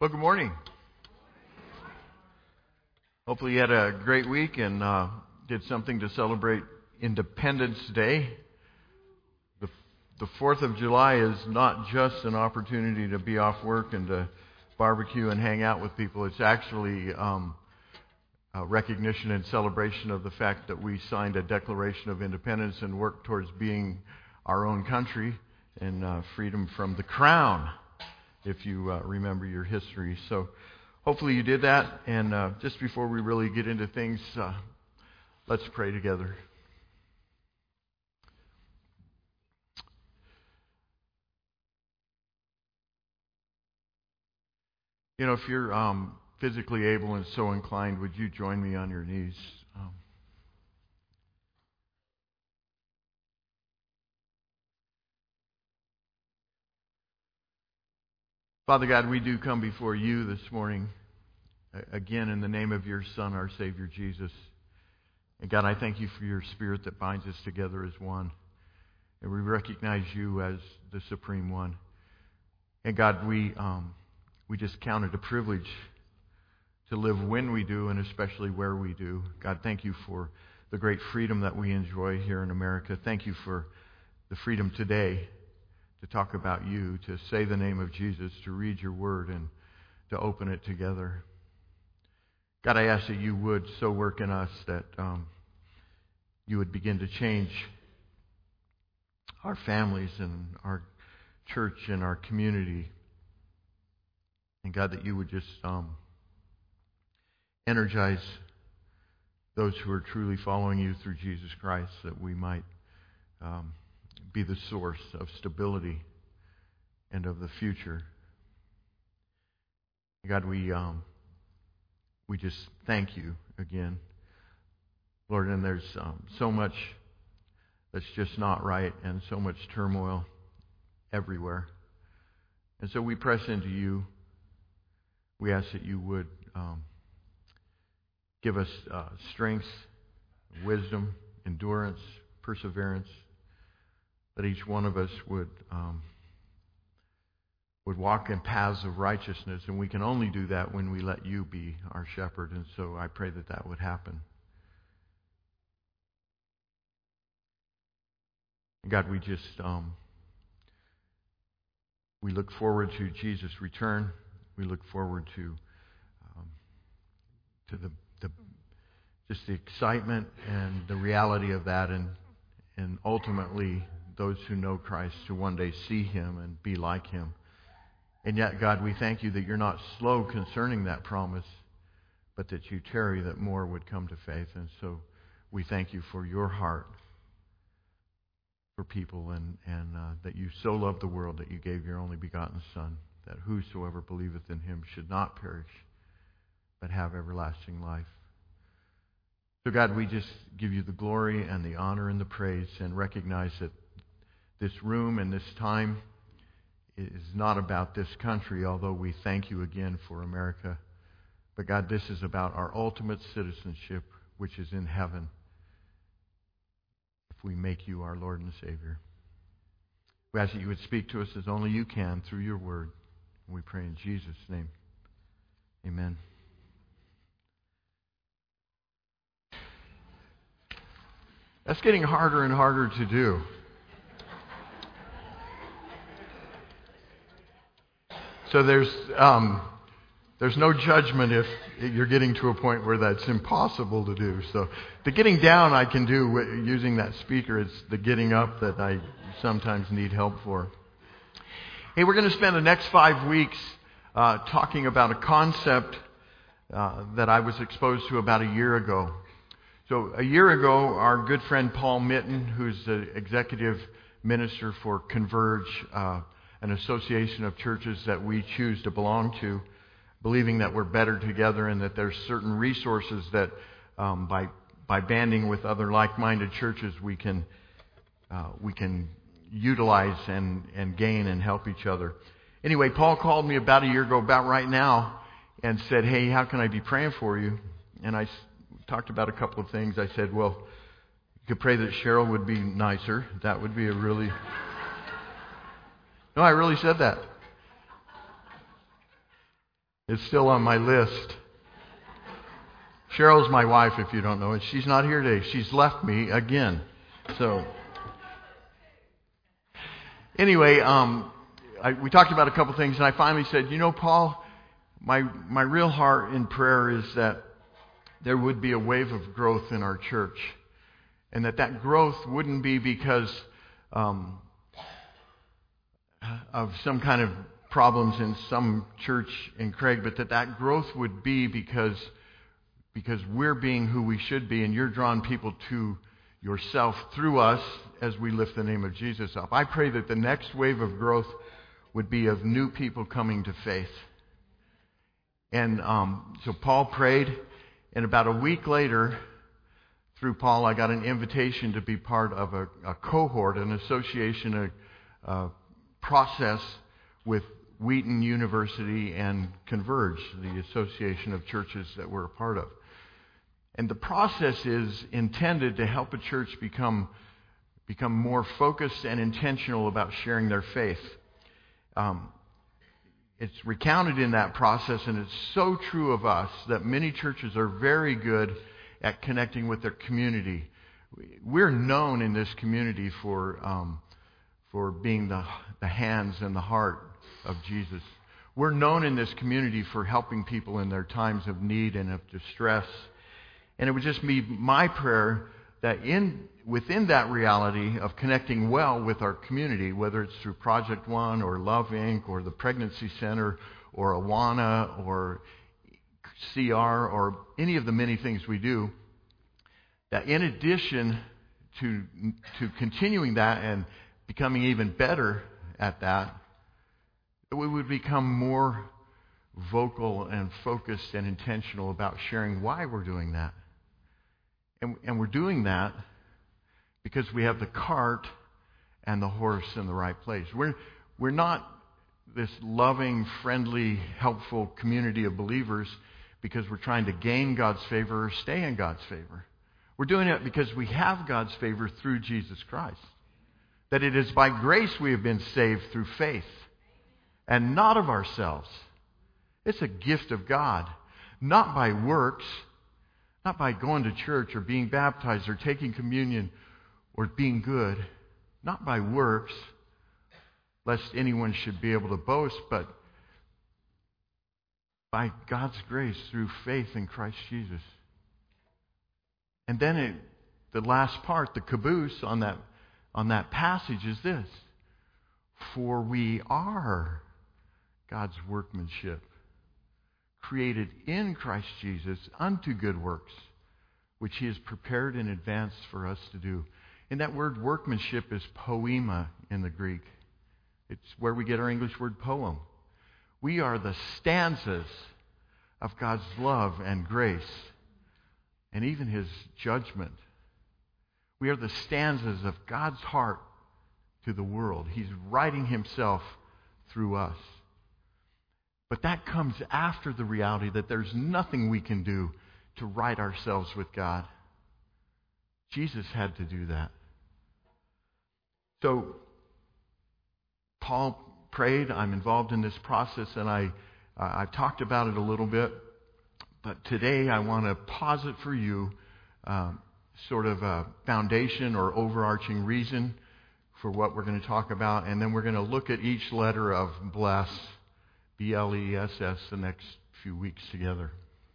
Well, good morning. Hopefully you had a great week and did something to celebrate Independence Day. The 4th of July is not just an opportunity to be off work and to barbecue and hang out with people. It's actually a recognition and celebration of the fact that we signed a Declaration of Independence and worked towards being our own country and freedom from the crown, if you remember your history. So hopefully you did that. And just before we really get into things, let's pray together. You know, if you're physically able and so inclined, would you join me on your knees? Father God, we do come before you this morning, again in the name of your Son, our Savior, Jesus. And God, I thank you for your Spirit that binds us together as one. And we recognize you as the Supreme One. And God, we just count it a privilege to live when we do and especially where we do. God, thank you for the great freedom that we enjoy here in America. Thank you for the freedom today to talk about you, to say the name of Jesus, to read your word, and to open it together. God, I ask that you would so work in us that you would begin to change our families and our church and our community. And God, that you would just energize those who are truly following you through Jesus Christ, that we might be the source of stability and of the future. God, we just thank you again, Lord. And there's so much that's just not right, and so much turmoil everywhere. And so we press into you. We ask that you would give us strength, wisdom, endurance, perseverance, that each one of us would walk in paths of righteousness, and we can only do that when we let you be our shepherd. And so I pray that that would happen. God, we just we look forward to Jesus' return. We look forward to just the excitement and the reality of that, and ultimately those who know Christ to one day see him and be like him. And yet, God, we thank you that you're not slow concerning that promise, but that you tarry that more would come to faith. And so we thank you for your heart for people, and that you so loved the world that you gave your only begotten Son, that whosoever believeth in him should not perish, but have everlasting life. So God, we just give you the glory and the honor and the praise, and recognize that this room and this time is not about this country, although we thank you again for America. But God, this is about our ultimate citizenship, which is in heaven, if we make you our Lord and Savior. We ask that you would speak to us as only you can through your word. And we pray in Jesus' name. Amen. That's getting harder and harder to do. So there's no judgment if you're getting to a point where that's impossible to do. So the getting down I can do using that speaker. It's the getting up that I sometimes need help for. Hey, we're going to spend the next 5 weeks talking about a concept that I was exposed to about a year ago. So a year ago, our good friend Paul Mitten, who's the executive minister for Converge, an association of churches that we choose to belong to, believing that we're better together and that there's certain resources that by banding with other like-minded churches we can utilize and gain and help each other. Anyway, Paul called me about a year ago, about right now, and said, "Hey, how can I be praying for you?" And I talked about a couple of things. I said, "Well, you could pray that Cheryl would be nicer. That would be a really..." No, I really said that. It's still on my list. Cheryl's my wife, if you don't know it. She's not here today. She's left me again. So, anyway, we talked about a couple things, and I finally said, Paul, my real heart in prayer is that there would be a wave of growth in our church, and that growth wouldn't be because of some kind of problems in some church in Craig, but that growth would be because we're being who we should be, and you're drawing people to yourself through us as we lift the name of Jesus up. I pray that the next wave of growth would be of new people coming to faith. And so Paul prayed, and about a week later, through Paul, I got an invitation to be part of a cohort, an association, a process with Wheaton University and Converge, the association of churches that we're a part of. And the process is intended to help a church become more focused and intentional about sharing their faith. It's recounted in that process, and it's so true of us that many churches are very good at connecting with their community. We're known in this community for being the hands and the heart of Jesus. We're known in this community for helping people in their times of need and of distress. And it would just be my prayer that within that reality of connecting well with our community, whether it's through Project One or Love Inc. or the Pregnancy Center or Awana or CR or any of the many things we do, that in addition to continuing that and becoming even better at that, we would become more vocal and focused and intentional about sharing why we're doing that. And we're doing that because we have the cart and the horse in the right place. We're not this loving, friendly, helpful community of believers because we're trying to gain God's favor or stay in God's favor. We're doing it because we have God's favor through Jesus Christ. That it is by grace we have been saved through faith, and not of ourselves. It's a gift of God, not by works, not by going to church or being baptized or taking communion or being good, not by works, lest anyone should be able to boast, but by God's grace through faith in Christ Jesus. And then the last part, the caboose on that passage is this: for we are God's workmanship, created in Christ Jesus unto good works, which He has prepared in advance for us to do. And that word workmanship is poema in the Greek. It's where we get our English word poem. We are the stanzas of God's love and grace, and even His judgment. We are the stanzas of God's heart to the world. He's writing Himself through us. But that comes after the reality that there's nothing we can do to right ourselves with God. Jesus had to do that. So, Paul prayed. I'm involved in this process, and I've talked about it a little bit. But today I want to posit for you sort of a foundation or overarching reason for what we're going to talk about. And then we're going to look at each letter of bless, B-L-E-S-S, the next few weeks together.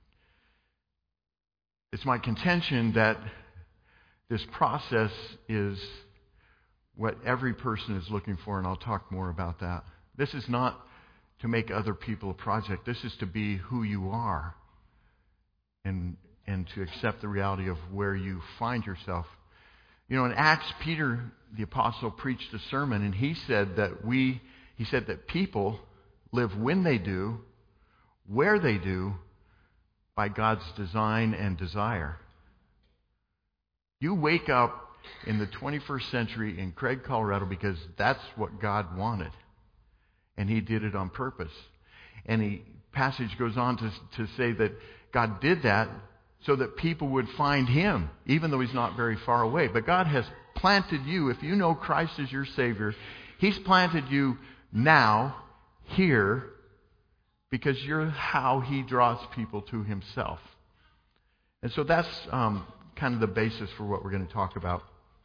It's my contention that this process is what every person is looking for, and I'll talk more about that. This is not to make other people a project. This is to be who you are and to accept the reality of where you find yourself. You know, in Acts, Peter, the apostle, preached a sermon, and he said that people live when they do, where they do, by God's design and desire. You wake up in the 21st century in Craig, Colorado, because that's what God wanted. And He did it on purpose. And the passage goes on to say that God did that so that people would find Him, even though He's not very far away. But God has planted you. If you know Christ as your Savior, He's planted you now, here, because you're how he draws people to himself. And so that's kind of the basis for what we're going to talk about.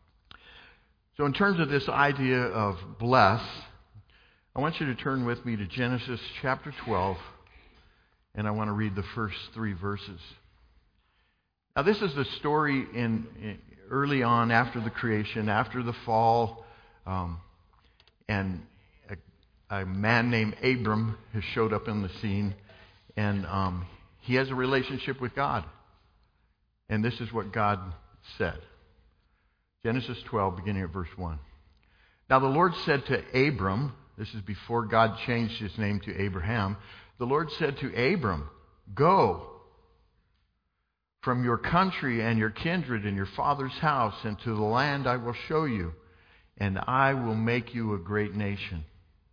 So in terms of this idea of bless, I want you to turn with me to Genesis chapter 12, and I want to read the first 3 verses. Now this is the story in early on after the creation, after the fall, and a man named Abram has showed up in the scene, and he has a relationship with God. And this is what God said. Genesis 12, beginning at verse 1. Now the Lord said to Abram, this is before God changed his name to Abraham, the Lord said to Abram, "Go from your country and your kindred and your father's house and to the land I will show you, and I will make you a great nation.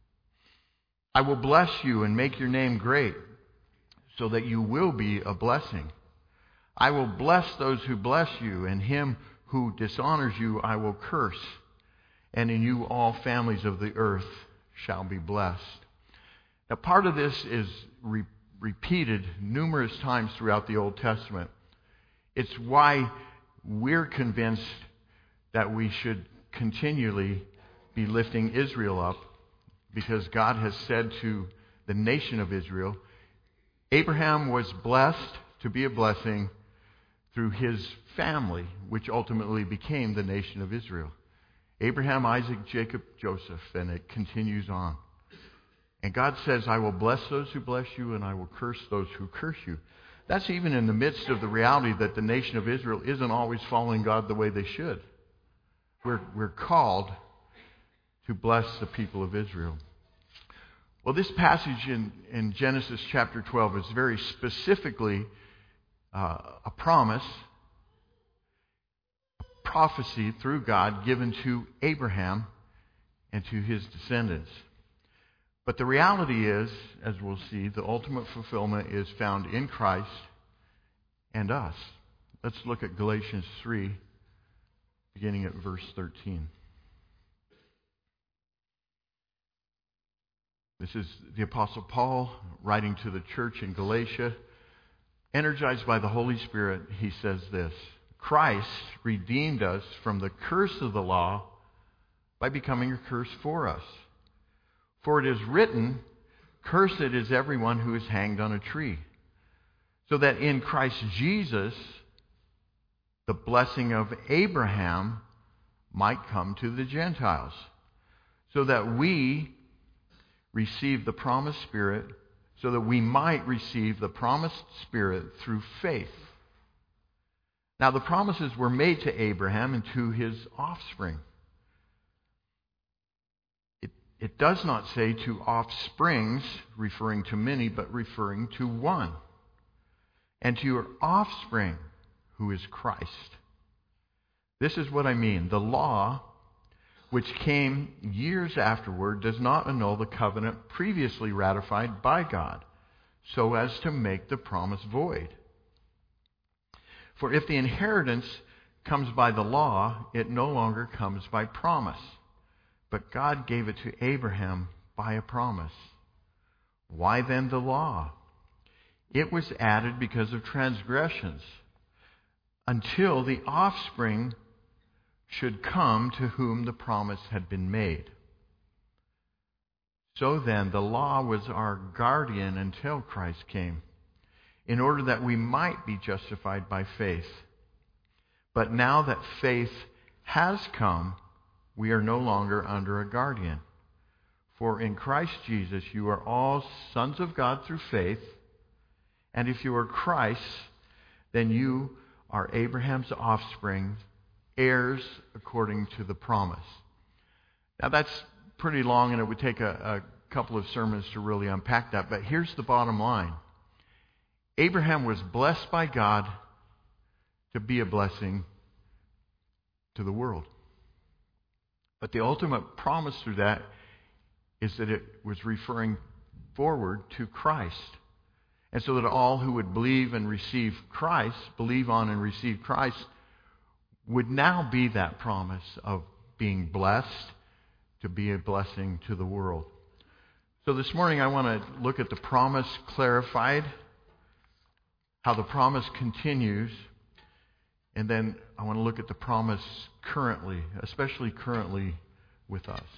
I will bless you and make your name great, so that you will be a blessing. I will bless those who bless you, and him who dishonors you I will curse, and in you all families of the earth shall be blessed." Now part of this is repeated numerous times throughout the Old Testament. It's why we're convinced that we should continually be lifting Israel up, because God has said to the nation of Israel, Abraham was blessed to be a blessing through his family, which ultimately became the nation of Israel. Abraham, Isaac, Jacob, Joseph, and it continues on. And God says, I will bless those who bless you, and I will curse those who curse you. That's even in the midst of the reality that the nation of Israel isn't always following God the way they should. We're called to bless the people of Israel. Well, this passage in Genesis chapter 12 is very specifically a promise, a prophecy through God given to Abraham and to his descendants. But the reality is, as we'll see, the ultimate fulfillment is found in Christ and us. Let's look at Galatians 3, beginning at verse 13. This is the Apostle Paul writing to the church in Galatia. Energized by the Holy Spirit, he says this: Christ redeemed us from the curse of the law by becoming a curse for us. For it is written, "Cursed is everyone who is hanged on a tree," so that in Christ Jesus the blessing of Abraham might come to the Gentiles, so that we receive the promised Spirit, so that we might receive the promised Spirit through faith. Now the promises were made to Abraham and to his offspring. It does not say to offsprings, referring to many, but referring to one. And to your offspring, who is Christ. This is what I mean. The law, which came years afterward, does not annul the covenant previously ratified by God, so as to make the promise void. For if the inheritance comes by the law, it no longer comes by promise. But God gave it to Abraham by a promise. Why then the law? It was added because of transgressions, until the offspring should come to whom the promise had been made. So then, the law was our guardian until Christ came, in order that we might be justified by faith. But now that faith has come, we are no longer under a guardian. For in Christ Jesus you are all sons of God through faith, and if you are Christ's, then you are Abraham's offspring, heirs according to the promise. Now that's pretty long, and it would take a couple of sermons to really unpack that, but here's the bottom line. Abraham was blessed by God to be a blessing to the world. But the ultimate promise through that is that it was referring forward to Christ. And so that all who would believe and receive Christ, believe on and receive Christ, would now be that promise of being blessed to be a blessing to the world. So this morning I want to look at the promise clarified, how the promise continues, and then I want to look at the promise currently, especially currently with us.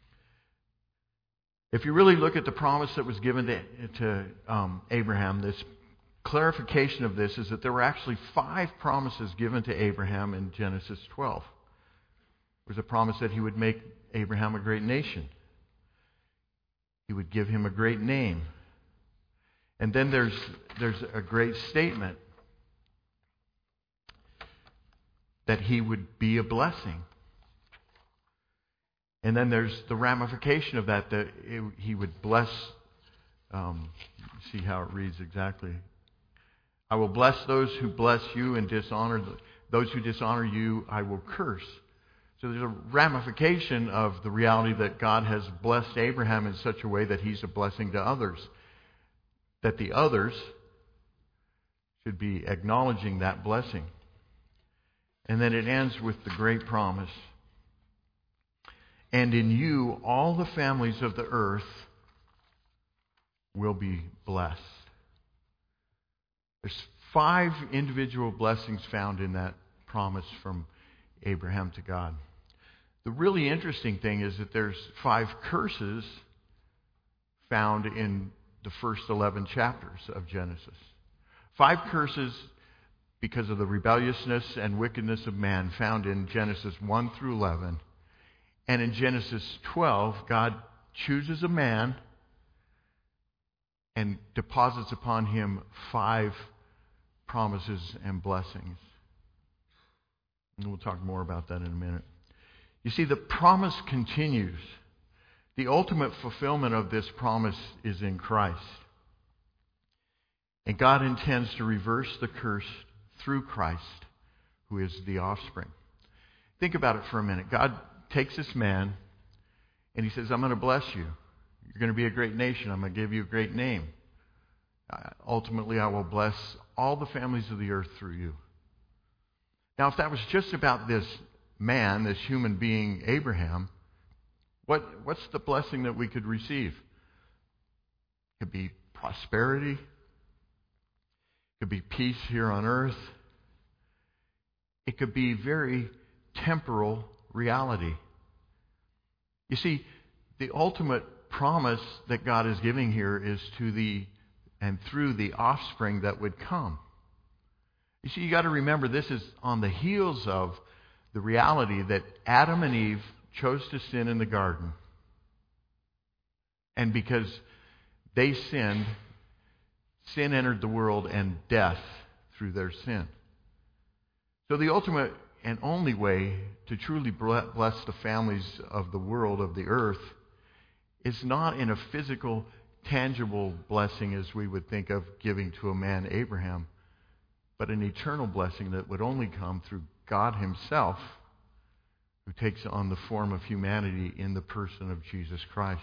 If you really look at the promise that was given to Abraham, this clarification of this is that there were actually 5 promises given to Abraham in Genesis 12. There was a promise that he would make Abraham a great nation. He would give him a great name. And then there's a great statement that he would be a blessing. And then there's the ramification of that, he would bless, see how it reads exactly. I will bless those who bless you and dishonor those who dishonor you, I will curse. So there's a ramification of the reality that God has blessed Abraham in such a way that he's a blessing to others. That the others should be acknowledging that blessing. And then it ends with the great promise. And in you, all the families of the earth will be blessed. There's 5 individual blessings found in that promise from Abraham to God. The really interesting thing is that there's 5 curses found in the first 11 chapters of Genesis. 5 curses because of the rebelliousness and wickedness of man found in Genesis 1 through 11. And in Genesis 12, God chooses a man and deposits upon him 5 promises and blessings. And we'll talk more about that in a minute. You see, the promise continues. The ultimate fulfillment of this promise is in Christ. And God intends to reverse the curse through Christ, who is the offspring. Think about it for a minute. God takes this man and he says, I'm going to bless you. You're going to be a great nation. I'm going to give you a great name. Ultimately, I will bless all the families of the earth through you. Now, if that was just about this man, this human being, Abraham, what's the blessing that we could receive? It could be prosperity. It could be peace here on earth. It could be very temporal reality. You see, the ultimate promise that God is giving here is to the and through the offspring that would come. You see, you got to remember this is on the heels of the reality that Adam and Eve chose to sin in the garden. And because they sinned, sin entered the world and death through their sin. So the ultimate and only way to truly bless the families of the world, of the earth, is not in a physical, tangible blessing as we would think of giving to a man, Abraham, but an eternal blessing that would only come through God himself, who takes on the form of humanity in the person of Jesus Christ.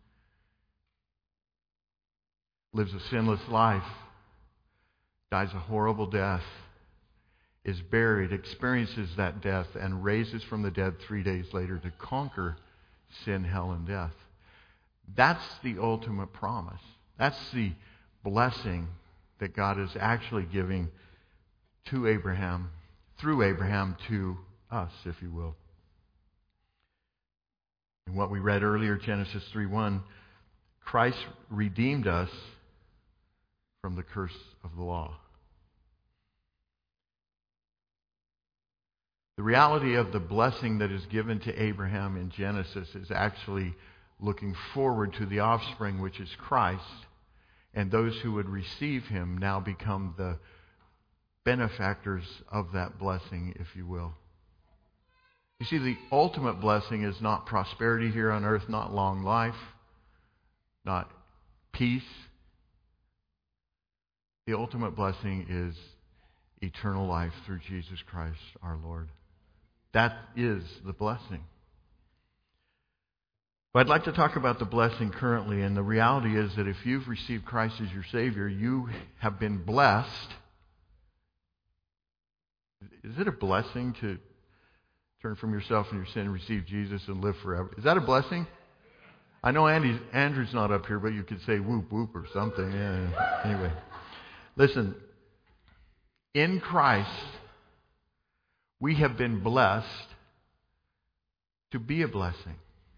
Lives a sinless life, dies a horrible death, is buried, experiences that death, and raises from the dead 3 days later to conquer sin, hell, and death. That's the ultimate promise. That's the blessing that God is actually giving to Abraham, through Abraham to us, if you will. In what we read earlier, Genesis 3:1, Christ redeemed us from the curse of the law. The reality of the blessing that is given to Abraham in Genesis is actually looking forward to the offspring, which is Christ, and those who would receive him now become the benefactors of that blessing, if you will. You see, the ultimate blessing is not prosperity here on earth, not long life, not peace. The ultimate blessing is eternal life through Jesus Christ our Lord. That is the blessing. But I'd like to talk about the blessing currently, and the reality is that if you've received Christ as your Savior, you have been blessed. Is it a blessing to turn from yourself and your sin and receive Jesus and live forever? Is that a blessing? I know Andrew's not up here, but you could say whoop whoop or something. Yeah. Anyway, listen. In Christ, we have been blessed to be a blessing.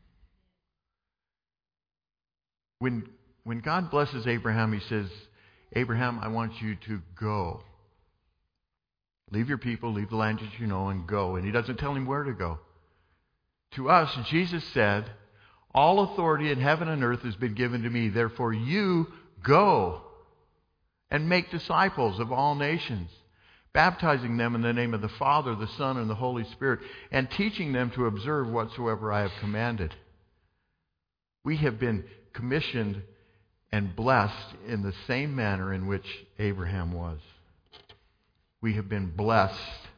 When God blesses Abraham, He says, Abraham, I want you to go. Leave your people, leave the land that you know, and go. And He doesn't tell him where to go. To us, Jesus said, all authority in heaven and earth has been given to me. Therefore, you go and make disciples of all nations, baptizing them in the name of the Father, the Son, and the Holy Spirit, and teaching them to observe whatsoever I have commanded. We have been commissioned and blessed in the same manner in which Abraham was. We have been blessed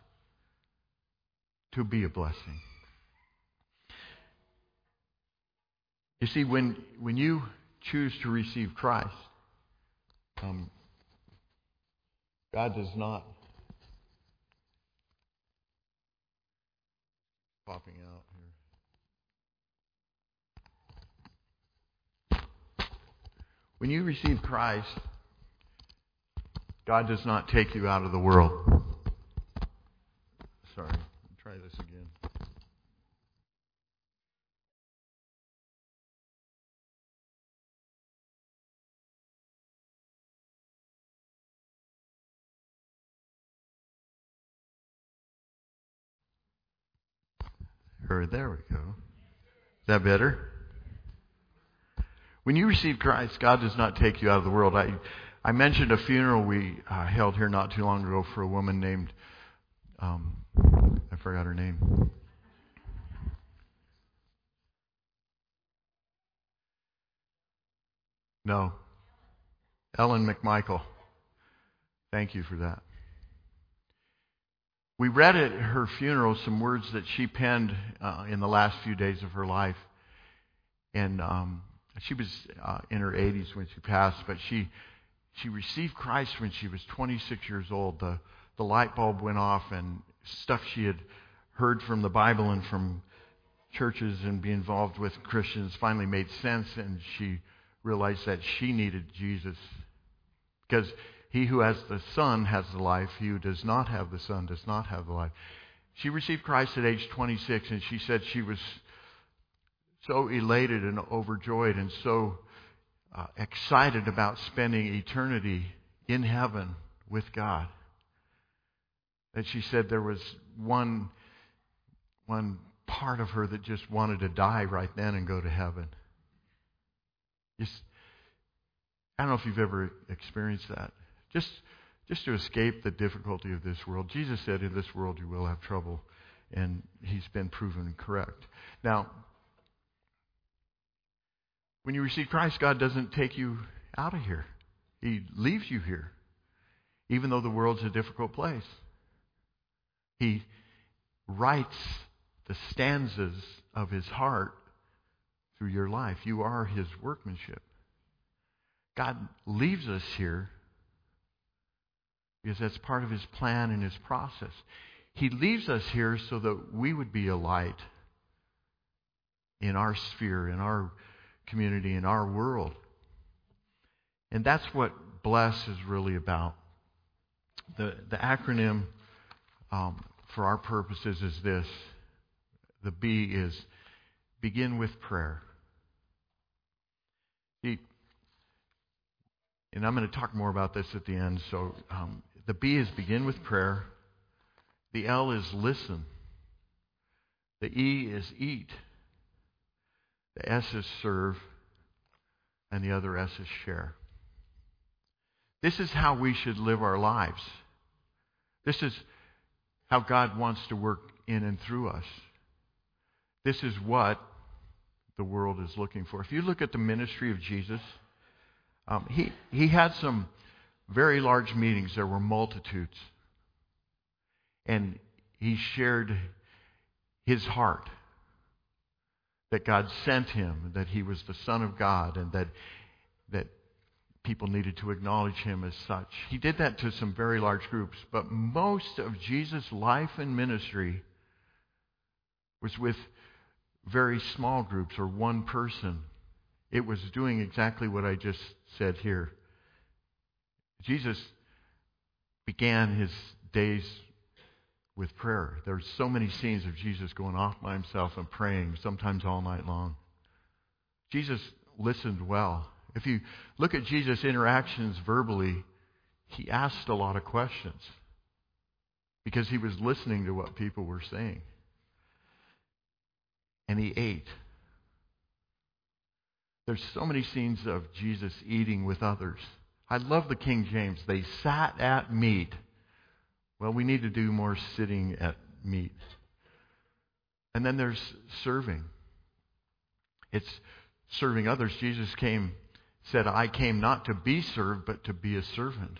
to be a blessing. You see, when you choose to receive Christ, God does not popping out here. When you receive Christ, God does not take you out of the world. Sorry, try this again. There we go. Is that better? When you receive Christ, God does not take you out of the world. I mentioned a funeral we held here not too long ago for a woman named, I forgot her name. No. Ellen McMichael. Thank you for that. We read at her funeral some words that she penned in the last few days of her life. And she was in her 80s when she passed, but she received Christ when she was 26 years old. The light bulb went off, and stuff she had heard from the Bible and from churches and be involved with Christians finally made sense, and she realized that she needed Jesus. Because he who has the Son has the life. He who does not have the Son does not have the life. She received Christ at age 26, and she said she was so elated and overjoyed and so excited about spending eternity in heaven with God that she said there was one part of her that just wanted to die right then and go to heaven. I don't know if you've ever experienced that. Just to escape the difficulty of this world. Jesus said, in this world you will have trouble, and He's been proven correct. Now, when you receive Christ, God doesn't take you out of here. He leaves you here, even though the world's a difficult place. He writes the stanzas of His heart through your life. You are His workmanship. God leaves us here because that's part of His plan and His process. He leaves us here so that we would be a light in our sphere, in our community, in our world. And that's what BLESS is really about. The acronym for our purposes is this. The B is begin with prayer. And I'm going to talk more about this at the end. So the B is begin with prayer. The L is listen. The E is eat. The S is serve. And the other S is share. This is how we should live our lives. This is how God wants to work in and through us. This is what the world is looking for. If you look at the ministry of Jesus, he had some very large meetings. There were multitudes. And He shared His heart that God sent Him, that He was the Son of God, and that people needed to acknowledge Him as such. He did that to some very large groups, but most of Jesus' life and ministry was with very small groups or one person it was doing exactly what I just said here. Jesus began his days with prayer. There's so many scenes of Jesus going off by himself and praying, sometimes all night long. Jesus listened well. If you look at Jesus' interactions verbally, he asked a lot of questions because he was listening to what people were saying. And he ate. There's so many scenes of Jesus eating with others. I love the King James. They sat at meat. Well, we need to do more sitting at meat. And then there's serving. It's serving others. Jesus said, I came not to be served, but to be a servant.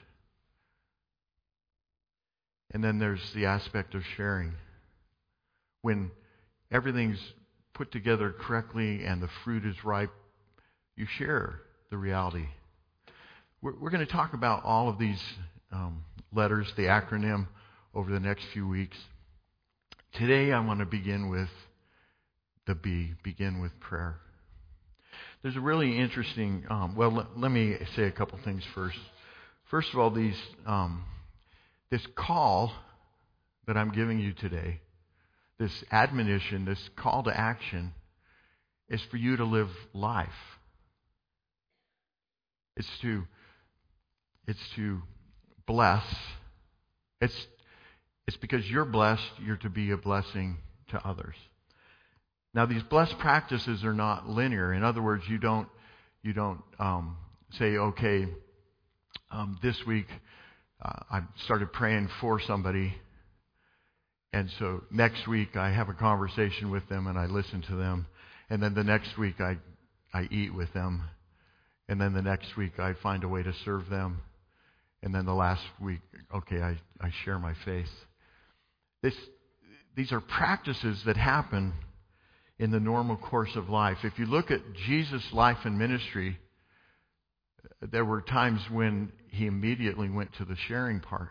And then there's the aspect of sharing. When everything's put together correctly and the fruit is ripe, you share the reality. We're going to talk about all of these letters, the acronym, over the next few weeks. Today I want to begin with the B, begin with prayer. There's a really interesting, let me say a couple things first. First of all, this call that I'm giving you today, this admonition, this call to action, is for you to live life. It's to bless. It's because you're blessed, you're to be a blessing to others. Now, these blessed practices are not linear. In other words, you don't say, okay, this week I started praying for somebody, and so next week I have a conversation with them and I listen to them, and then the next week I eat with them, and then the next week I find a way to serve them, and then the last week, okay, I share my faith. These are practices that happen in the normal course of life. If you look at Jesus' life and ministry, there were times when he immediately went to the sharing part.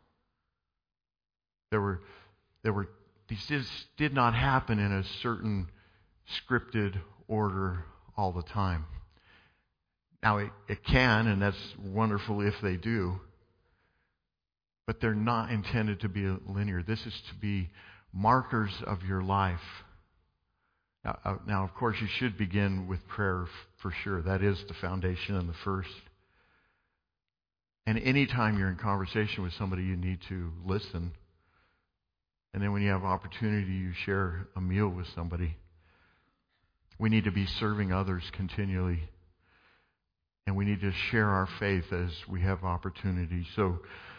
These did not happen in a certain scripted order all the time. Now, it can, and that's wonderful if they do, but they're not intended to be linear. This is to be markers of your life. Now, of course, you should begin with prayer for sure. That is the foundation and the first. And anytime you're in conversation with somebody, you need to listen. And then when you have opportunity, you share a meal with somebody. We need to be serving others continually. And we need to share our faith as we have opportunity. So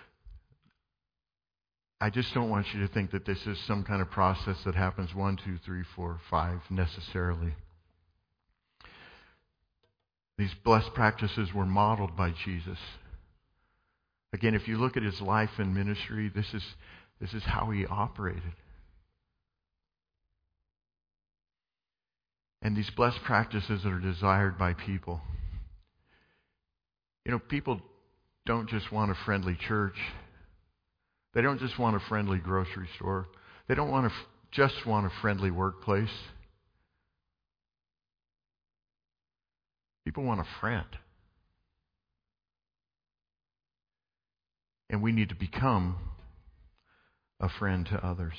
I just don't want you to think that this is some kind of process that happens 1, 2, 3, 4, 5 necessarily. These blessed practices were modeled by Jesus. Again, if you look at his life and ministry, this is how he operated. And these blessed practices are desired by people. You know, people don't just want a friendly church. They don't just want a friendly grocery store. They don't just want a friendly workplace. People want a friend. And we need to become a friend to others.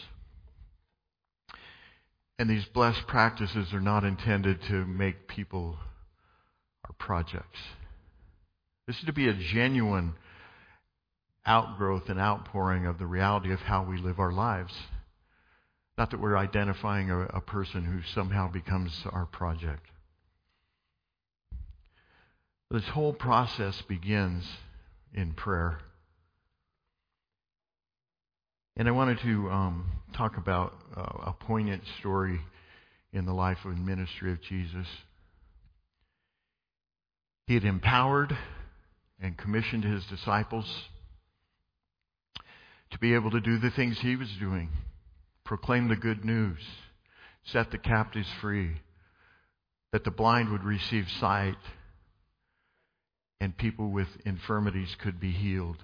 And these blessed practices are not intended to make people our projects. This is to be a genuine outgrowth and outpouring of the reality of how we live our lives. Not that we're identifying a person who somehow becomes our project. This whole process begins in prayer. And I wanted to talk about a poignant story in the life and ministry of Jesus. He had empowered and commissioned his disciples to be able to do the things he was doing. Proclaim the good news. Set the captives free. That the blind would receive sight. And people with infirmities could be healed.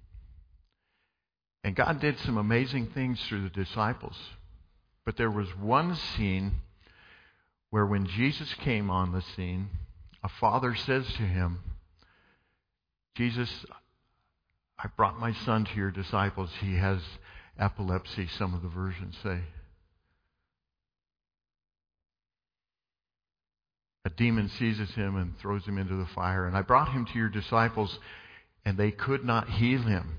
And God did some amazing things through the disciples. But there was one scene where when Jesus came on the scene, a father says to him, Jesus, I brought my son to your disciples. He has epilepsy, some of the versions say. A demon seizes him and throws him into the fire. And I brought him to your disciples, and they could not heal him.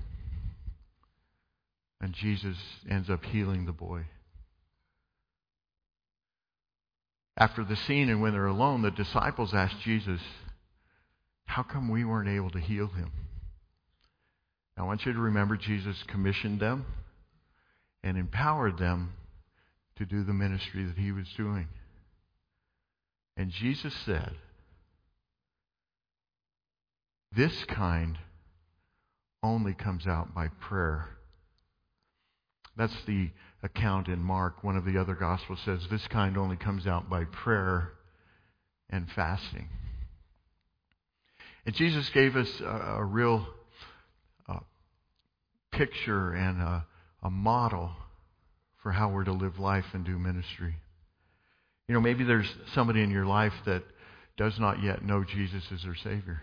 And Jesus ends up healing the boy. After the scene and when they're alone, the disciples ask Jesus, how come we weren't able to heal him? I want you to remember Jesus commissioned them and empowered them to do the ministry that he was doing. And Jesus said, this kind only comes out by prayer. That's the account in Mark. One of the other Gospels says this kind only comes out by prayer and fasting. And Jesus gave us a real picture and a model for how we're to live life and do ministry. You know, maybe there's somebody in your life that does not yet know Jesus as their Savior.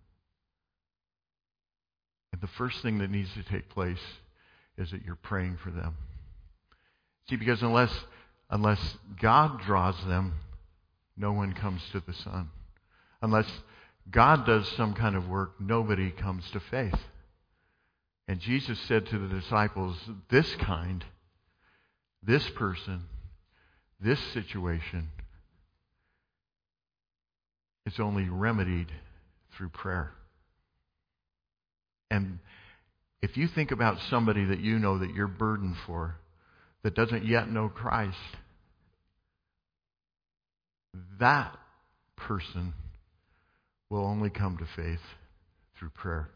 And the first thing that needs to take place is that you're praying for them. See, because unless God draws them, no one comes to the Son. Unless God does some kind of work, nobody comes to faith. And Jesus said to the disciples, this kind, this person, this situation is only remedied through prayer. And if you think about somebody that you know that you're burdened for, that doesn't yet know Christ, that person will only come to faith through prayer.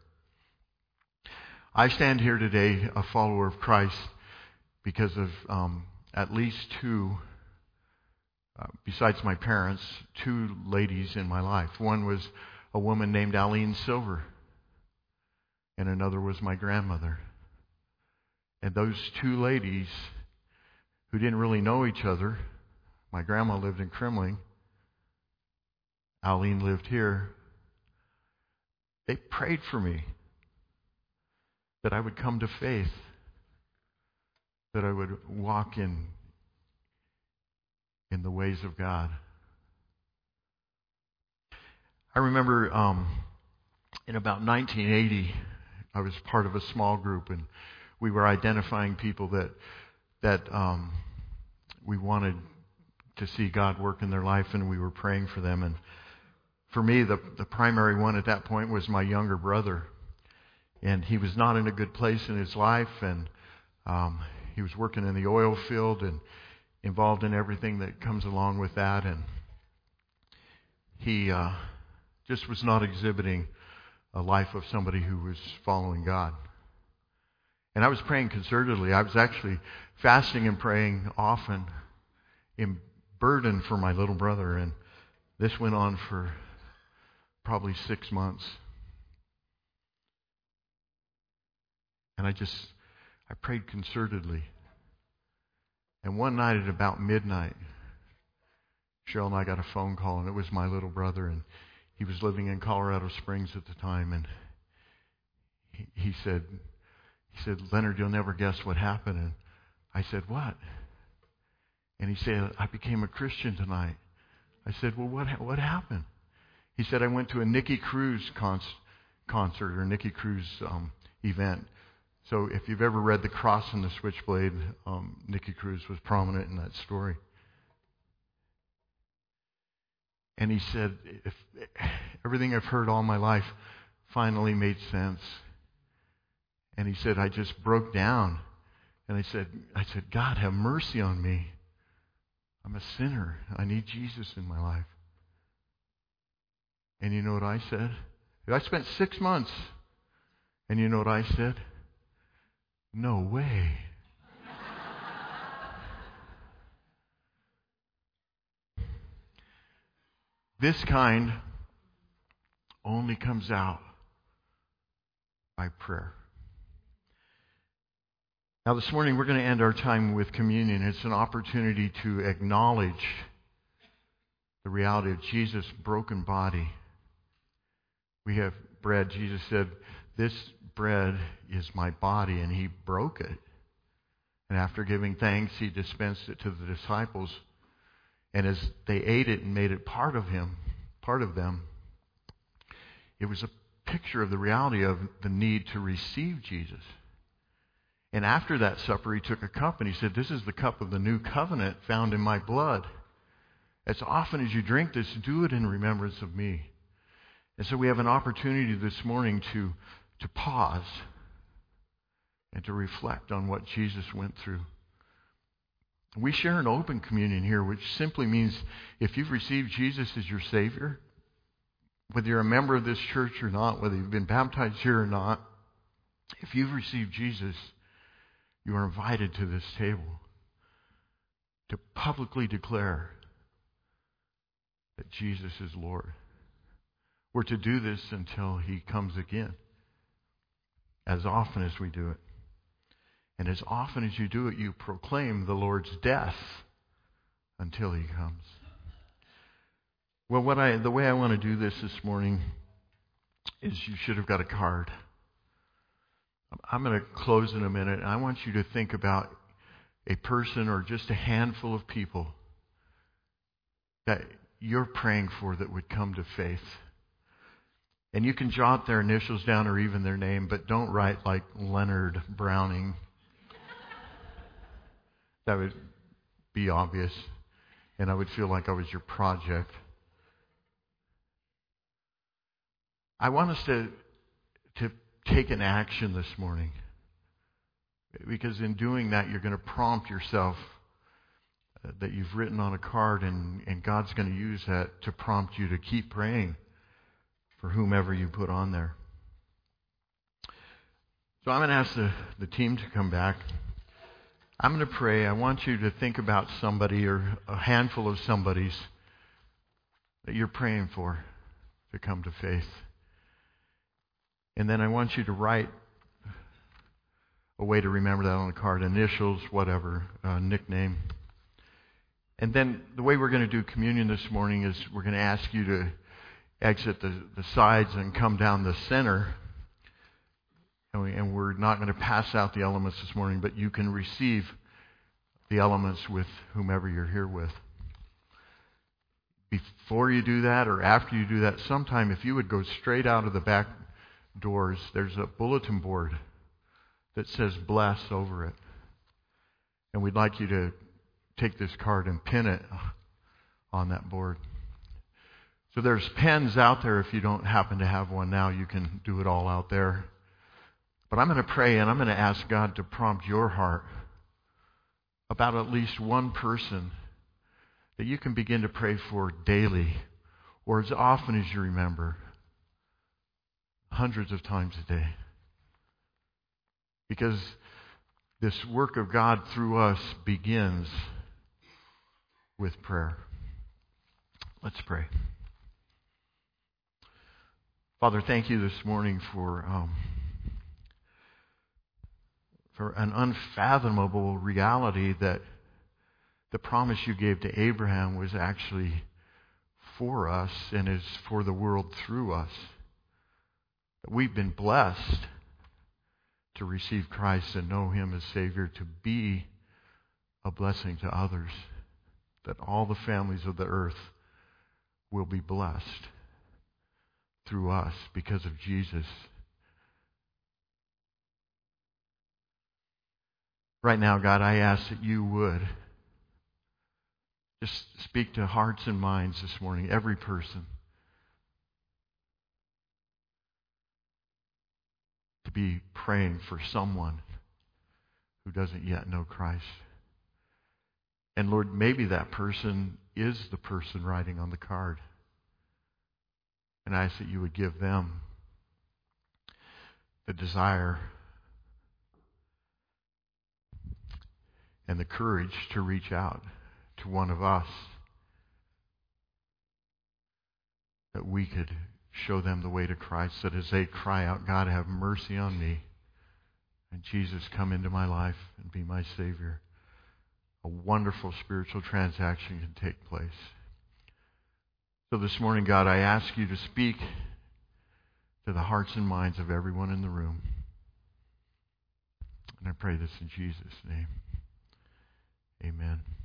I stand here today a follower of Christ because of at least two, besides my parents, two ladies in my life. One was a woman named Aline Silver, and another was my grandmother. And those two ladies, who didn't really know each other, my grandma lived in Kremling, Aline lived here, they prayed for me that I would come to faith, that I would walk in the ways of God. I remember in about 1980, I was part of a small group, and we were identifying people that we wanted to see God work in their life, and we were praying for them. And for me, the primary one at that point was my younger brother. And he was not in a good place in his life, and he was working in the oil field and involved in everything that comes along with that. And he just was not exhibiting a life of somebody who was following God. And I was praying concertedly. I was actually fasting and praying often in burden for my little brother. And this went on for probably 6 months. And I prayed concertedly. And one night at about midnight, Cheryl and I got a phone call, and it was my little brother, and he was living in Colorado Springs at the time, and he said, Leonard, you'll never guess what happened. And I said, what? And he said, I became a Christian tonight. I said, well, what happened? He said, I went to a Nicky Cruz concert or Nicky Cruz event. So if you've ever read The Cross and the Switchblade, Nicky Cruz was prominent in that story. And he said, if everything I've heard all my life finally made sense. And he said, I just broke down. And I said, God, have mercy on me. I'm a sinner. I need Jesus in my life. And you know what I said? I spent 6 months. And you know what I said? No way. This kind only comes out by prayer. Now this morning we're going to end our time with communion. It's an opportunity to acknowledge the reality of Jesus' broken body. We have bread. Jesus said, "This bread is my body," and he broke it. And after giving thanks, he dispensed it to the disciples. And as they ate it and made it part of them, it was a picture of the reality of the need to receive Jesus. And after that supper, he took a cup and he said, "This is the cup of the new covenant found in my blood. As often as you drink this, do it in remembrance of me." And so we have an opportunity this morning to pause and to reflect on what Jesus went through. We share an open communion here, which simply means if you've received Jesus as your Savior, whether you're a member of this church or not, whether you've been baptized here or not, if you've received Jesus, you are invited to this table to publicly declare that Jesus is Lord. We're to do this until he comes again, as often as we do it. And as often as you do it, you proclaim the Lord's death until he comes. Well, the way I want to do this morning is you should have got a card. I'm going to close in a minute, and I want you to think about a person or just a handful of people that you're praying for that would come to faith. And you can jot their initials down or even their name, but don't write like Leonard Browning. That would be obvious, and I would feel like I was your project. I want us to take an action this morning, because in doing that, you're going to prompt yourself that you've written on a card, and God's going to use that to prompt you to keep praying for whomever you put on there. So I'm going to ask the team to come back. I'm going to pray. I want you to think about somebody or a handful of somebodies that you're praying for to come to faith. And then I want you to write a way to remember that on the card, initials, whatever, nickname. And then the way we're going to do communion this morning is we're going to ask you to exit the sides and come down the center. And we're not going to pass out the elements this morning, but you can receive the elements with whomever you're here with. Before you do that or after you do that, sometime if you would go straight out of the back doors, there's a bulletin board that says "bless" over it. And we'd like you to take this card and pin it on that board. So there's pens out there. If you don't happen to have one now, you can do it all out there. But I'm going to pray and I'm going to ask God to prompt your heart about at least one person that you can begin to pray for daily or as often as you remember, hundreds of times a day. Because this work of God through us begins with prayer. Let's pray. Father, thank you this morning for an unfathomable reality that the promise you gave to Abraham was actually for us and is for the world through us. That we've been blessed to receive Christ and know him as Savior, to be a blessing to others. That all the families of the earth will be blessed through us because of Jesus. Right now, God, I ask that you would just speak to hearts and minds this morning, every person, to be praying for someone who doesn't yet know Christ. And Lord, maybe that person is the person writing on the card. And I ask that you would give them the desire and the courage to reach out to one of us, that we could show them the way to Christ, that as they cry out, "God, have mercy on me," and Jesus, come into my life and be my Savior, a wonderful spiritual transaction can take place. So this morning, God, I ask you to speak to the hearts and minds of everyone in the room. And I pray this in Jesus' name. Amen.